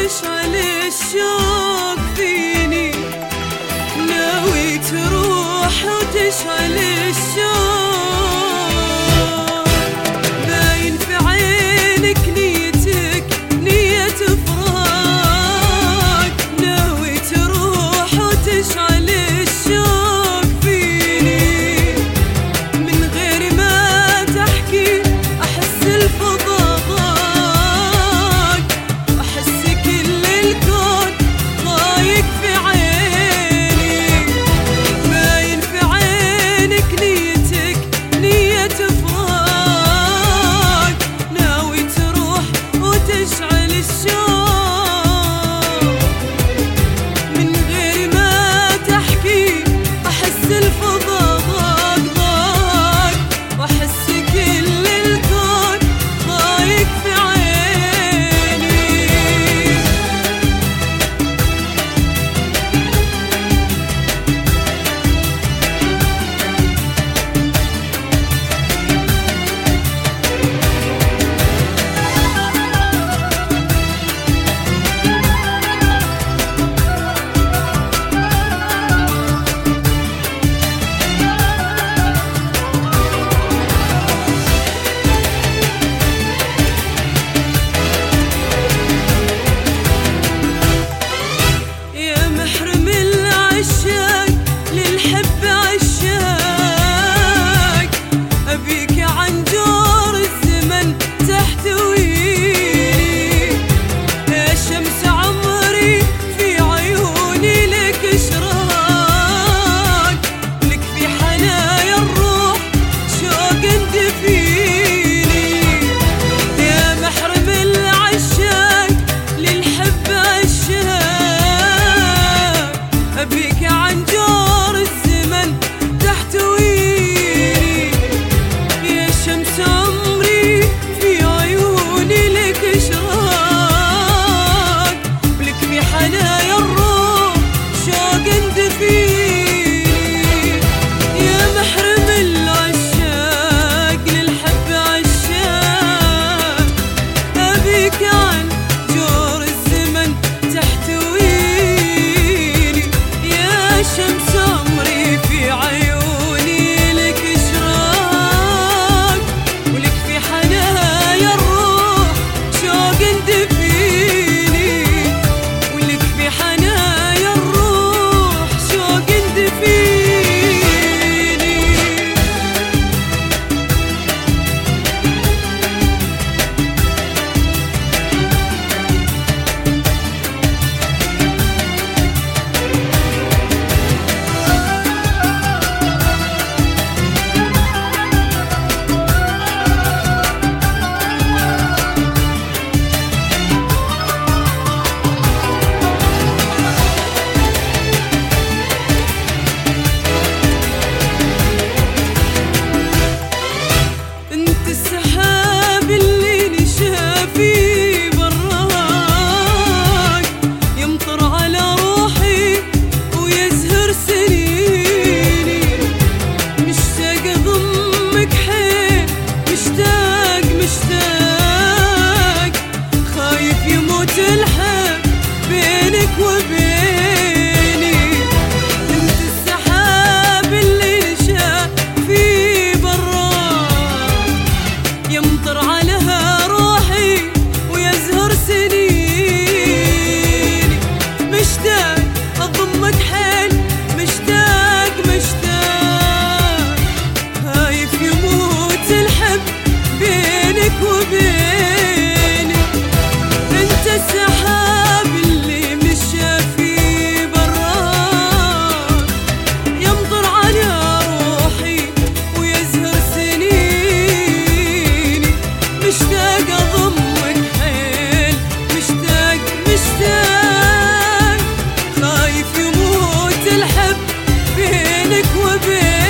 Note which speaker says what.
Speaker 1: وتشعل الشوق فيني، ناوي تروح وتشعل الشوق، باين في عينك نيتك نية فراق، ناوي تروح وتشعل الشوق فيني، من غير ما تحكي أحس الفضا ضاق، أحس كل الكون ضايق في عيني، باين في عينك نيتك نية فراق، ناوي تروح وتشعل الشوق، من غير ما تحكي أحس الفضا ضاق ضاق، وأحس كل الكون ضايق في عيني. يا محرم العشاق للحب عشاق، أبيك عن جور الزمن تحتويني، يا شمس عمري في عيوني لك إشراق، لك في حنايا الروح شوق دفيني، يا محرم العشاق للحب عشاق، أبيك عن جور الزمن تحتويني، يا شمس عمري في عيوني لك إشراق، ولك في حنايا الروح شوق دفيني، يا محرم العشاق للحب عشاق، أبيك عن جور الزمن تحتويني، يا شمس عمري في عيوني لك إشراق، ولك في حنايا الروح شوق دفيني، ولك في حنايا الروح شوق دفيني. انت السحاب اللي نشا في براك، يمطر على روحي ويزهر سنيني، مشتاق اضمك حيل، مشتاق مشتاق، خايف يموت الحب بينك وبيني، انت السحاب اللي نشا في براك، يمطر عليها روحي ويزهر سنيني، مشتاق اضمك حيل، مشتاق مشتاق، خايف يموت الحب بينك وبيني، انت السحاب اللي مشى في براك، يمطر على روحي ويزهر سنيني، مشتاق اضمك حيل، مشتاق مشتاق، خايف يموت الحب بينك وبيني.